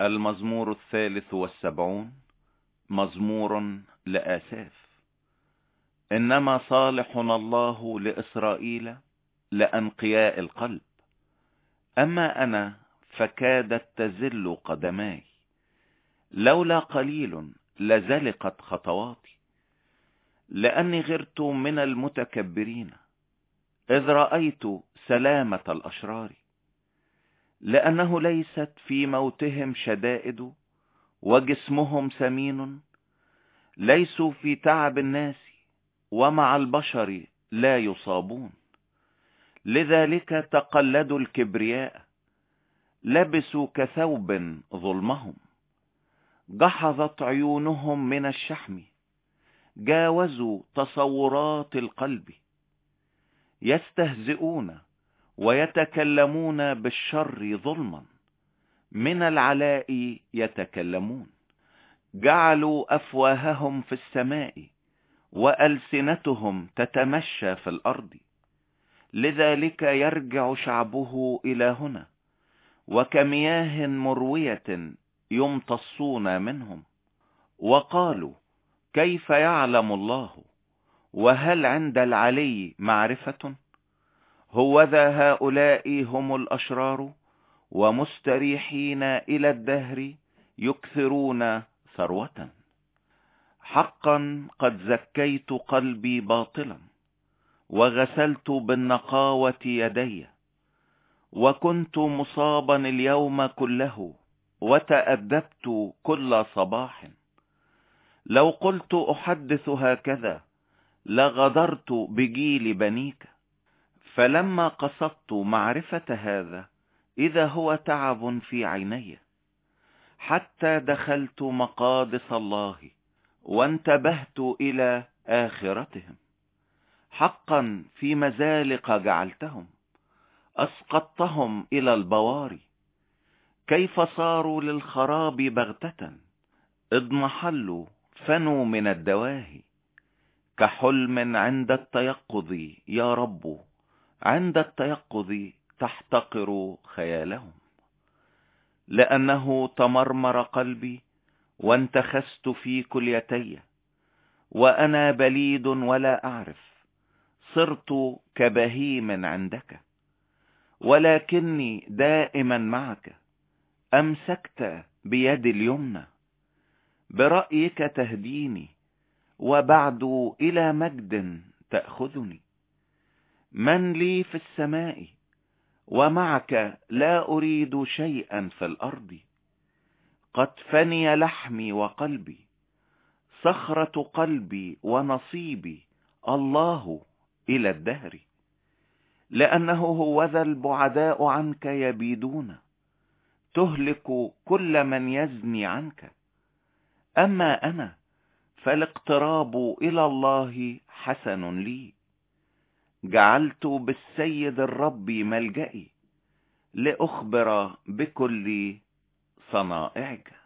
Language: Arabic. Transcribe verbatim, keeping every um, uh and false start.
المزمور الثالث والسبعون، مزمور لآساف. إنما صالح الله لإسرائيل لأنقياء القلب، أما أنا فكادت تزل قدماي، لولا قليل لزلقت خطواتي، لأني غرت من المتكبرين إذ رأيت سلامة الأشرار، لأنه ليست في موتهم شدائد وجسمهم سمين، ليسوا في تعب الناس ومع البشر لا يصابون، لذلك تقلدوا الكبرياء، لبسوا كثوب ظلمهم، جحظت عيونهم من الشحم، جاوزوا تصورات القلب، يستهزئون ويتكلمون بالشر ظلما، من العلاء يتكلمون، جعلوا أفواههم في السماء وألسنتهم تتمشى في الأرض، لذلك يرجع شعبه إلى هنا، وكمياه مروية يمتصون منهم. وقالوا كيف يعلم الله؟ وهل عند العلي معرفة؟ هوذا هؤلاء هم الأشرار، ومستريحين إلى الدهر يكثرون ثروة. حقا قد زكيت قلبي باطلا، وغسلت بالنقاوة يدي، وكنت مصابا اليوم كله، وتأدبت كل صباح. لو قلت أحدث هكذا لغدرت بجيل بنيك، فلما قصدت معرفة هذا إذا هو تعب في عيني، حتى دخلت مقادس الله وانتبهت إلى آخرتهم. حقا في مزالق جعلتهم، أسقطتهم إلى البواري، كيف صاروا للخراب بغتة، اضمحلوا فنوا من الدواهي، كحلم عند التيقظ يا رب، عند التيقظ تحتقر خيالهم. لأنه تمرمر قلبي وانتخست في كليتي، وأنا بليد ولا أعرف، صرت كبهيم عندك، ولكني دائما معك، أمسكت بيد اليمنى، برأيك تهديني، وبعد إلى مجد تأخذني. من لي في السماء ومعك لا أريد شيئا في الأرض، قد فني لحمي وقلبي، صخرة قلبي ونصيبي الله إلى الدهر. لأنه هوذا البعداء عنك يبيدون، تهلك كل من يزني عنك، أما أنا فالاقتراب إلى الله حسن لي. جعلت بالسيد الرب ملجئي، لأخبر بكل صنائعك.